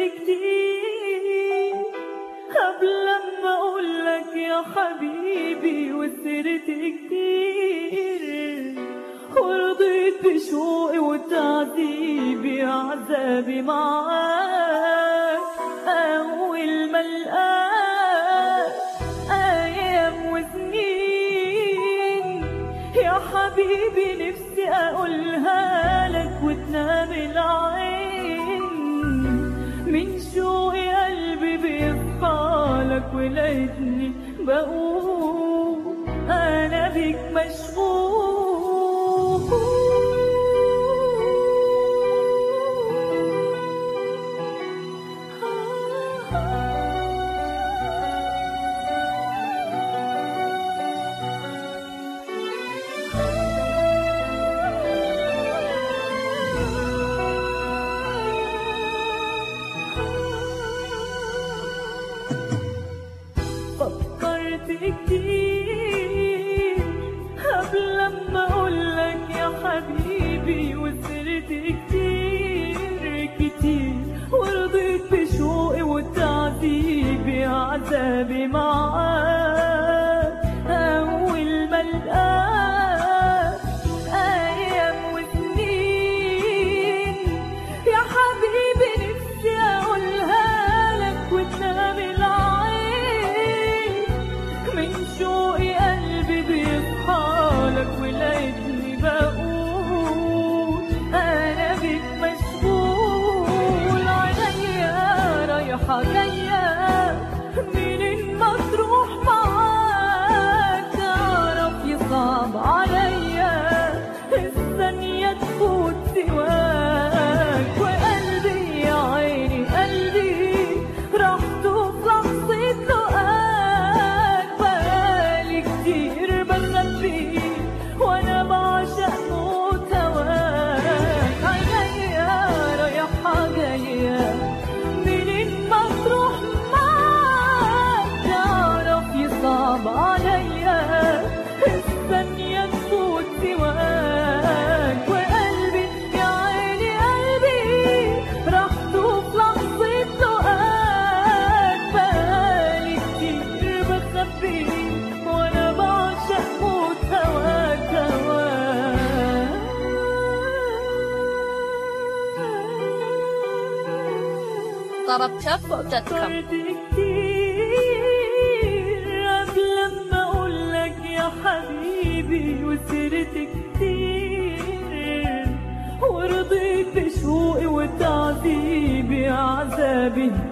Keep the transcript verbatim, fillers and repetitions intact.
كتير قبل لما اقولك يا حبيبي، وسرت كتير ورضيت بشوقي وتعذيبي عذابي معاك. اول ما القاك ايام وسنين يا حبيبي نفسي اقولها لك وتنام العين، من شوقي قلبي بيصحالك ولقيتني بقول انا بيك مشغول. فكرت كتير قبل لما اقولك يا حبيبي، وسرت كتير كتير ورضيت بشوقي وتعذيبي عذابي معاك. اول ما القاك ايام وسنين يا حبيبي نفسي اقولها لك وتنام العين، من شوقي قلبي بيصحالك ولقيتني بقول انا بيك مشغول. عينيا رايحة جاية منين ما تروح معاك، تعرف يصعب عليا الثانية تفوت سواك. وقلبي يا عيني قلبي راحته في لحظة لقاك، بقالي كتير بخبي وانا بعشق موت هواك. عينيا رايحة جاية منين ما تروح معاك، تعرف يصعب عليا الثانية تفوت سواك. وقلبي يا عيني قلبي راحته في لحظة لقاك، بقالي كتير بخبي وانا بعشق موت هواك هواك. طرب شاب دوت كوم. فكرت كتير قبل لما اقولك يا حبيبي، وسرت كتير ورضيت بشوقي وتعذيبي عذابي